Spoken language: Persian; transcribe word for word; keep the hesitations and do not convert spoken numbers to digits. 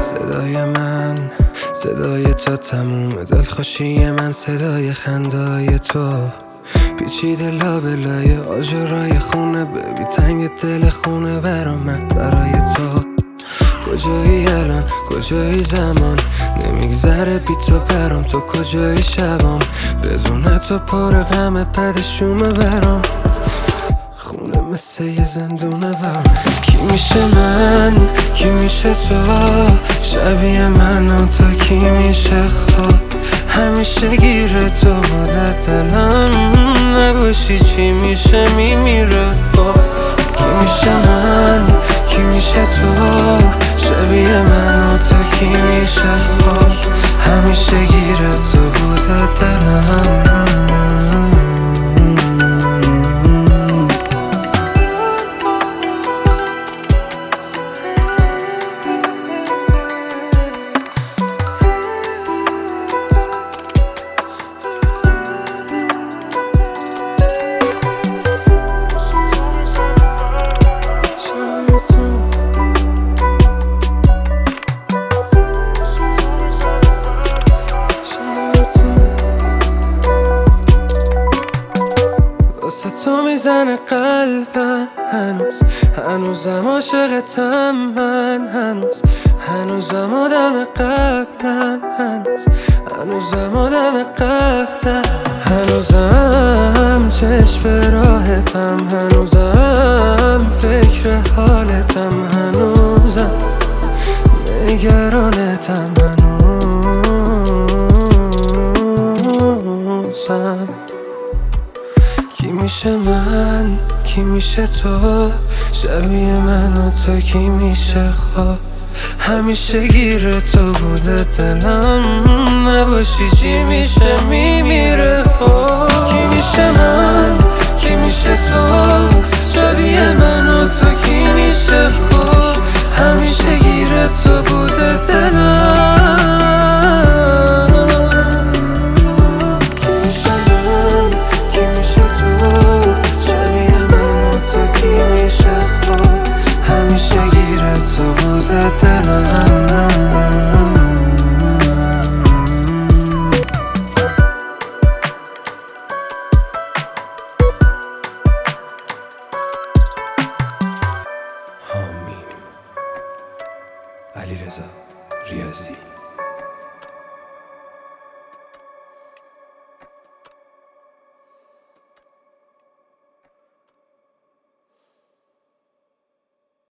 صدای من صدای تو، تموم دلخوشی من صدای خندای تو. پیچیده لابلای آجرای خونه، ببی تنگ دل خونه برا من برای تو. کجایی الان کجایی زمان، نمیگذره بی تو برام. تو کجایی شبام بدون تو پر غم پدشومه برام. خونه مثل یه زندونه برام. کی میشه من کی میشه تو، شبیه من و تو کی میشه خواب. همیشه گیره تو بوده دلم، نباشی چی میشه میمیره خواب. کی میشه من کی میشه تو، شبیه من و تو کی میشه خواب. همیشه گیره تو بوده دلم. واسه تو میزنه قلبم هنوز، هنوزم عاشقتم من هنوز، هنوزم آدم قبلم هنوز، هنوزم آدم قبلم هنوزم چشم به راحتم، هنوزم فکر حالتم، هنوزم نگرانتم، هنوزم. کی میشه من کی میشه تو، شبیه من و تو کی میشه خواب. همیشه گیره تو بوده دلم، نباشی چی میشه میمیره خواب. کی میشه من کی میشه تو، شبیه من و تو کی میشه خواب. همیشه گیره تو بوده دلم. همیشه گیره تو بوده دلم. حامیم علیرضا ریاضی.